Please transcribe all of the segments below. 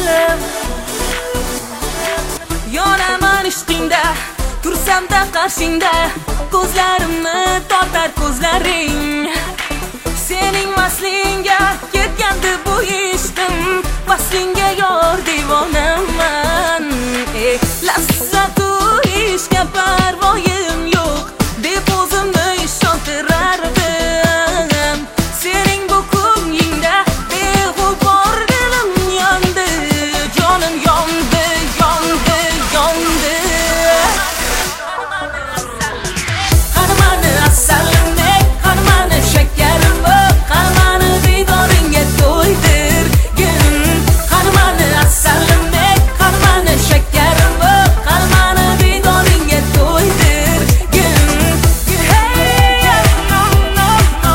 Yonaman ishqingda, tursamda qarshingda, ko'zlarimni tortar ko'zlaring. Sening vaslingga ketgandi bu ishqim, vaslingga yor devonaman. Lazzatu ishga parvoyim yo'q deb o'zimni ishontirardim. Sening bu ko'nglingda beg'ubor dilim yondi, jonim yondi, yondi, yondi. Qanmani asalimdek, qanmani shakarim, qanmani didoringga to'ydirgin. Qanmani asalimdek, qanmani shakarim, qanmani didoringga to'ydirgin. Hey, no, no, no.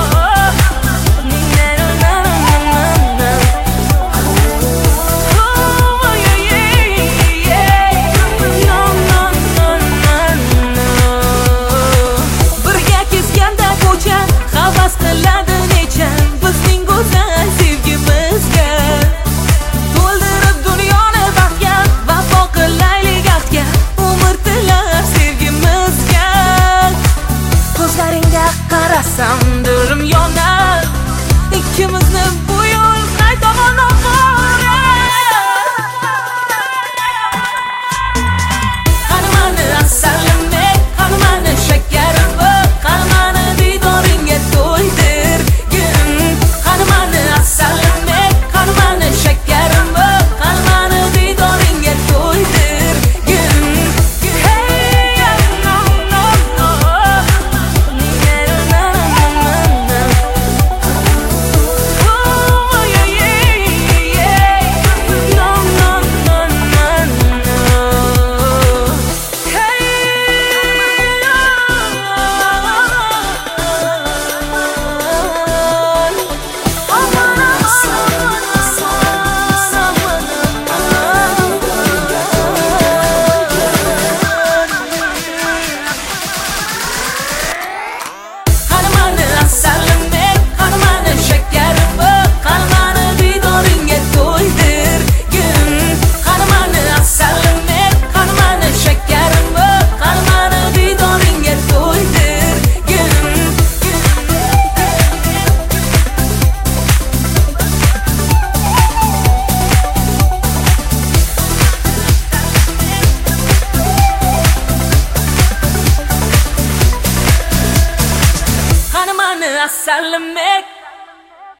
Oh, yeah, yeah. No, no, no, no, no. Birga kezganda ko'cha havas qiladi necha bizning go'zal sevgimizga. To'ldirib dunyoni baxtga, vafo qilaylik ahdga, umr tilab sevgimizga. Ko'zlaringga qarasam dilim yonar, ikkimizni bu yo'l qay tomonga borar? Qanmani asalimdek, qanmani shakarim, qanmani didoringga to'ydirgin. Qanmani asalimdek, qanmani shakarim, qanmani didoringga to'ydirgin. Hey, no, no, no. Oh, yeah, yeah. No, no, no, no, no. Hey, qanmani asalimdek, qanmani shakarim, qanmani didoringga to'ydirgin. Qanmani asalimdek, qanmani shakarim, qanmani didoringga to'ydirgin. Qanmani asalimdek,